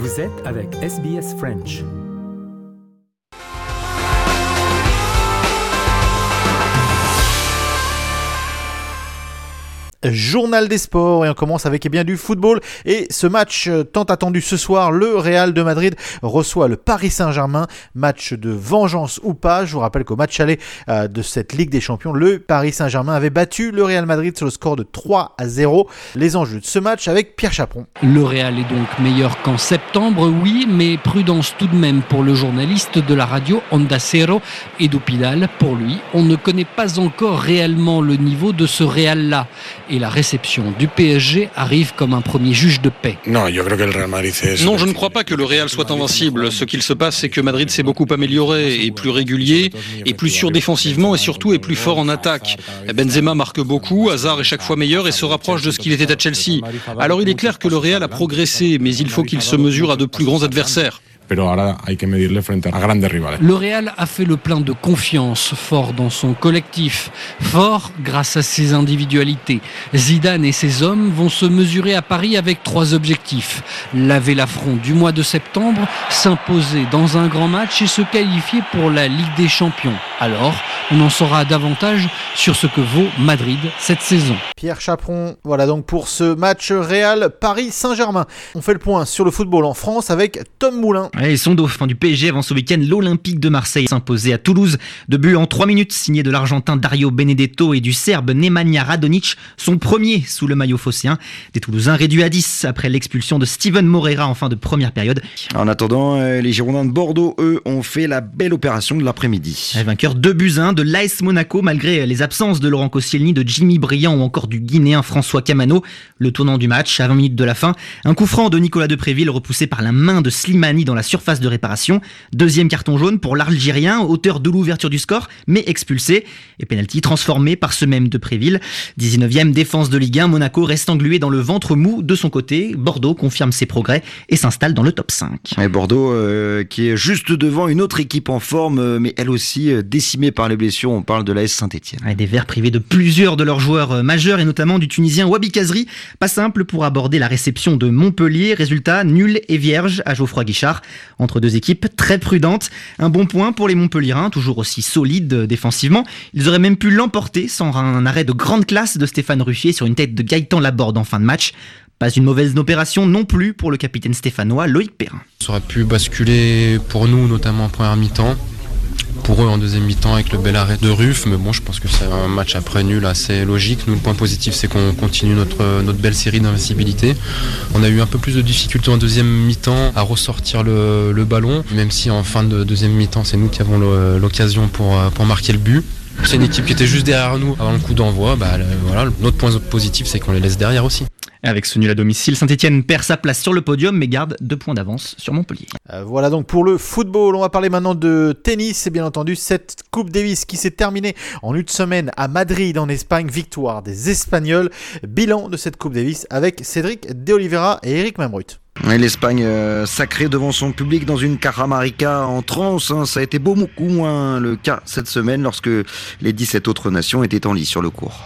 Vous êtes avec SBS French. Journal des sports et on commence avec du football et ce match tant attendu ce soir, le Real de Madrid reçoit le Paris Saint-Germain, match de vengeance ou pas. Je vous rappelle qu'au match aller de cette Ligue des Champions, le Paris Saint-Germain avait battu le Real Madrid sur le score de 3-0. Les enjeux de ce match avec Pierre Chaperon. Le Real est donc meilleur qu'en septembre, oui, mais prudence tout de même pour le journaliste de la radio Onda Cero, Edu Pidal. Pour lui, on ne connaît pas encore réellement le niveau de ce Real-là. Et la réception du PSG arrive comme un premier juge de paix. Non, je ne crois pas que le Real soit invincible. Ce qu'il se passe, c'est que Madrid s'est beaucoup amélioré, est plus régulier, est plus sûr défensivement et surtout est plus fort en attaque. Benzema marque beaucoup, Hazard est chaque fois meilleur et se rapproche de ce qu'il était à Chelsea. Alors il est clair que le Real a progressé, mais il faut qu'il se mesure à de plus grands adversaires. Le Real a fait le plein de confiance, fort dans son collectif, fort grâce à ses individualités. Zidane et ses hommes vont se mesurer à Paris avec 3 objectifs. Laver l'affront du mois de septembre, s'imposer dans un grand match et se qualifier pour la Ligue des Champions. Alors, on en saura davantage sur ce que vaut Madrid cette saison. Pierre Chaperon, voilà donc pour ce match Real Paris Saint-Germain. On fait le point sur le football en France avec Tom Moulin. Et son dauphin du PSG avant ce week-end, l'Olympique de Marseille s'imposait à Toulouse. 2 buts en 3 minutes, signé de l'Argentin Dario Benedetto et du Serbe Nemanja Radonjic, son premier sous le maillot phocéen. Des Toulousains réduits à 10 après l'expulsion de Steven Moreira en fin de première période. En attendant, les Girondins de Bordeaux, eux, ont fait la belle opération de l'après-midi. Vainqueur 2-1 de l'AS Monaco malgré les absences de Laurent Koscielny, de Jimmy Briand ou encore du Guinéen François Camano. Le tournant du match à 20 minutes de la fin, un coup franc de Nicolas Depréville repoussé par la main de Slimani dans la surface de réparation. Deuxième carton jaune pour l'Algérien, auteur de l'ouverture du score, mais expulsé. Et pénalty transformé par ce même Depréville. 19e défense de Ligue 1, Monaco reste englué dans le ventre mou de son côté. Bordeaux confirme ses progrès et s'installe dans le top 5. Et Bordeaux qui est juste devant une autre équipe en forme, mais elle aussi décimée par les blessures. On parle de l'AS Saint-Etienne. Des Verts privés de plusieurs de leurs joueurs majeurs et notamment du Tunisien Wabi Kazri. Pas simple pour aborder la réception de Montpellier. Résultat, nul et vierge à Geoffroy Guichard. Entre 2 équipes très prudentes. Un bon point pour les Montpelliérains, toujours aussi solides défensivement. Ils auraient même pu l'emporter sans un arrêt de grande classe de Stéphane Ruffier sur une tête de Gaëtan Laborde en fin de match. Pas une mauvaise opération non plus pour le capitaine stéphanois Loïc Perrin. Ça aurait pu basculer pour nous, notamment en première mi-temps. Pour eux en deuxième mi-temps avec le bel arrêt de Ruff, mais bon, je pense que c'est un match après nul assez logique. Nous, le point positif, c'est qu'on continue notre belle série d'invincibilité. On a eu un peu plus de difficultés en deuxième mi-temps à ressortir le ballon, même si en fin de deuxième mi-temps, c'est nous qui avons l'occasion pour marquer le but. C'est une équipe qui était juste derrière nous avant le coup d'envoi. Voilà, notre point positif, c'est qu'on les laisse derrière aussi. Avec ce nul à domicile, Saint-Etienne perd sa place sur le podium mais garde 2 points d'avance sur Montpellier. Voilà donc pour le football. On va parler maintenant de tennis et bien entendu cette Coupe Davis qui s'est terminée en une semaine à Madrid en Espagne. Victoire des Espagnols. Bilan de cette Coupe Davis avec Cédric De Oliveira et Eric Mamrut. Et l'Espagne sacrée devant son public dans une Cajamarca en transe. Ça a été beaucoup moins le cas cette semaine lorsque les 17 autres nations étaient en lice sur le court.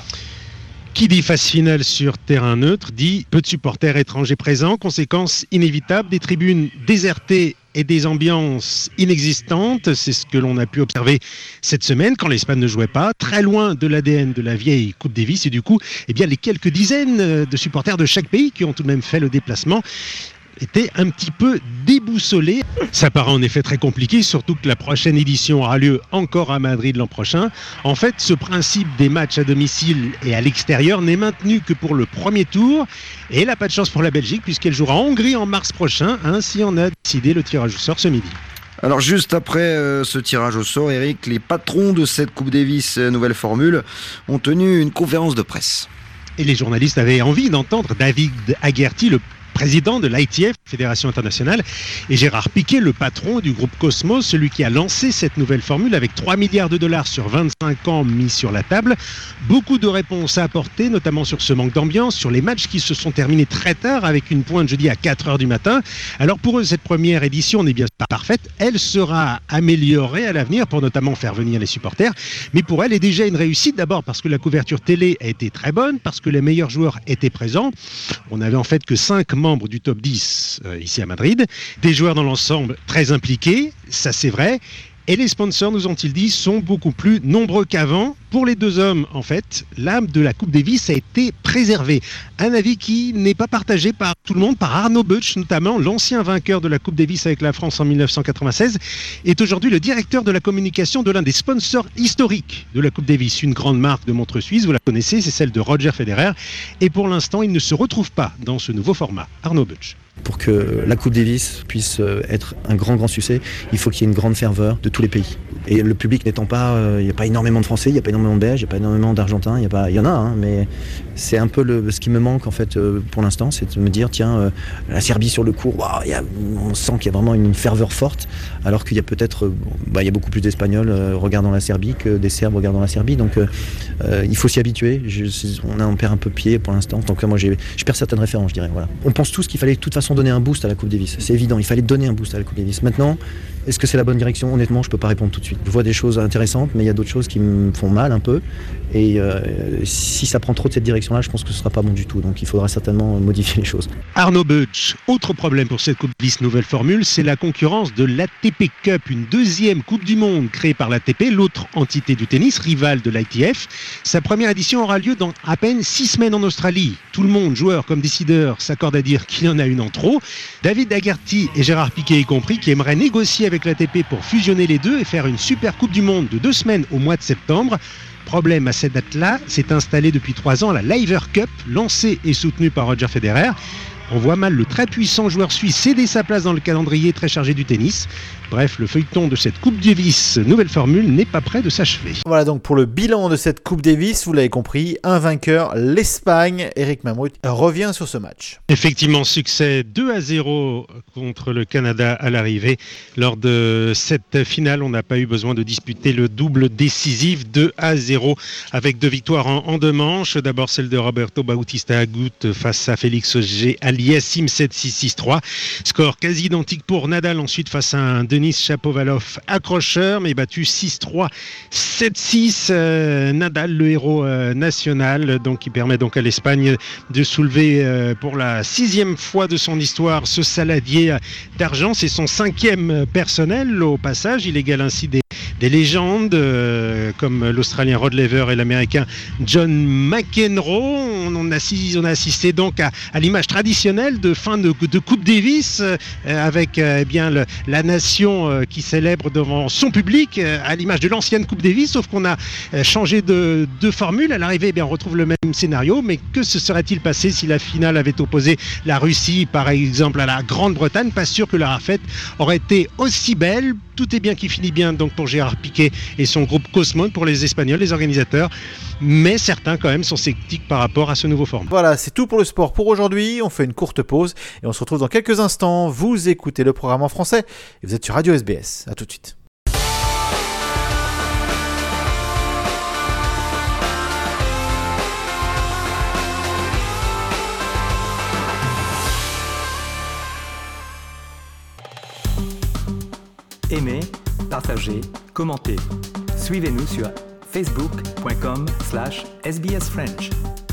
Qui dit phase finale sur terrain neutre dit peu de supporters étrangers présents, conséquence inévitable des tribunes désertées et des ambiances inexistantes. C'est ce que l'on a pu observer cette semaine quand l'Espagne ne jouait pas, très loin de l'ADN de la vieille Coupe Davis et du coup, les quelques dizaines de supporters de chaque pays qui ont tout de même fait le déplacement était un petit peu déboussolé. Ça paraît en effet très compliqué, surtout que la prochaine édition aura lieu encore à Madrid l'an prochain. En fait, ce principe des matchs à domicile et à l'extérieur n'est maintenu que pour le premier tour. Et elle n'a pas de chance pour la Belgique puisqu'elle jouera en Hongrie en mars prochain. Ainsi en a décidé le tirage au sort ce midi. Alors juste après ce tirage au sort, Eric, les patrons de cette Coupe Davis nouvelle formule ont tenu une conférence de presse. Et les journalistes avaient envie d'entendre David Agherty, le président de l'ITF, Fédération internationale, et Gérard Piquet, le patron du groupe Cosmos, celui qui a lancé cette nouvelle formule avec 3 milliards de dollars sur 25 ans mis sur la table. Beaucoup de réponses à apporter, notamment sur ce manque d'ambiance, sur les matchs qui se sont terminés très tard avec une pointe jeudi à 4h du matin. Alors pour eux, cette première édition n'est bien pas parfaite. Elle sera améliorée à l'avenir pour notamment faire venir les supporters. Mais pour elle, est déjà une réussite d'abord parce que la couverture télé a été très bonne, parce que les meilleurs joueurs étaient présents. On avait en fait que 5 membres du top 10 ici à Madrid, des joueurs dans l'ensemble très impliqués, ça c'est vrai. Et les sponsors, nous ont-ils dit, sont beaucoup plus nombreux qu'avant. Pour les deux hommes, en fait, l'âme de la Coupe Davis a été préservée. Un avis qui n'est pas partagé par tout le monde, par Arnaud Butch notamment, l'ancien vainqueur de la Coupe Davis avec la France en 1996, est aujourd'hui le directeur de la communication de l'un des sponsors historiques de la Coupe Davis, une grande marque de montres suisses, vous la connaissez, c'est celle de Roger Federer. Et pour l'instant, il ne se retrouve pas dans ce nouveau format. Arnaud Butch. Pour que la Coupe Davis puisse être un grand succès, il faut qu'il y ait une grande ferveur de tous les pays. Et le public n'étant pas, il n'y a pas énormément de Français, il n'y a pas énormément de Belges, il n'y a pas énormément d'Argentins, il y en a, mais c'est un peu ce qui me manque en fait pour l'instant, c'est de me dire tiens, la Serbie sur le court, on sent qu'il y a vraiment une ferveur forte, alors qu'il y a peut-être, il y a beaucoup plus d'Espagnols regardant la Serbie que des Serbes regardant la Serbie, donc il faut s'y habituer. On perd un peu pied pour l'instant, donc moi je perds certaines références, je dirais. Voilà. On pense tous qu'il fallait de toute façon donner un boost à la Coupe Davis, c'est évident, il fallait donner un boost à la Coupe Davis. Maintenant, est-ce que c'est la bonne direction ? Honnêtement, je ne peux pas répondre tout de suite. Je vois des choses intéressantes, mais il y a d'autres choses qui me font mal un peu. Et si ça prend trop de cette direction-là, je pense que ce ne sera pas bon du tout. Donc il faudra certainement modifier les choses. Arnaud Butch, autre problème pour cette Coupe Davis nouvelle formule, c'est la concurrence de l'ATP Cup, une deuxième Coupe du Monde créée par l'ATP, l'autre entité du tennis, rivale de l'ITF. Sa première édition aura lieu dans à peine 6 semaines en Australie. Tout le monde, joueurs comme décideurs, s'accorde à dire qu'il y en a une en trop. David Daguerty et Gérard Piquet y compris, qui aimeraient négocier avec l'ATP pour fusionner les deux et faire une super Coupe du Monde de 2 semaines au mois de septembre. Problème, à cette date-là, s'est installée depuis 3 ans la Laver Cup, lancée et soutenue par Roger Federer. On voit mal le très puissant joueur suisse céder sa place dans le calendrier très chargé du tennis. Bref, le feuilleton de cette Coupe Davis nouvelle formule n'est pas près de s'achever. Voilà donc pour le bilan de cette Coupe Davis, vous l'avez compris, un vainqueur, l'Espagne. Eric Mamrout revient sur ce match. Effectivement, succès 2-0 contre le Canada à l'arrivée. Lors de cette finale, on n'a pas eu besoin de disputer le double décisif 2-0 avec 2 victoires en 2 manches. D'abord celle de Roberto Bautista Agut face à Félix Auger-Aliassime 7-6-6-3. Score quasi identique pour Nadal ensuite face à un Denis Shapovalov accrocheur mais battu 6-3, 7-6. Nadal, le héros national, donc qui permet donc à l'Espagne de soulever pour la 6e fois de son histoire ce saladier d'argent. C'est son 5e personnel au passage. Il égale ainsi des légendes comme l'Australien Rod Laver et l'Américain John McEnroe. On a assisté donc à l'image traditionnelle de fin de Coupe Davis avec la nation qui célèbre devant son public à l'image de l'ancienne Coupe Davis, sauf qu'on a changé de formule. À l'arrivée, on retrouve le même scénario, mais que se serait-il passé si la finale avait opposé la Russie par exemple à la Grande-Bretagne? Pas sûr que la fête aurait été aussi belle. Tout est bien qui finit bien donc pour Gérard Piquet et son groupe Cosmos, pour les Espagnols, les organisateurs, mais certains quand même sont sceptiques par rapport à ce nouveau format. Voilà, c'est tout pour le sport pour aujourd'hui. On fait une courte pause et on se retrouve dans quelques instants. Vous écoutez le programme en français et vous êtes sur Radio SBS. À tout de suite. Aimez, partagez, commentez. Suivez-nous sur facebook.com/sbsfrench.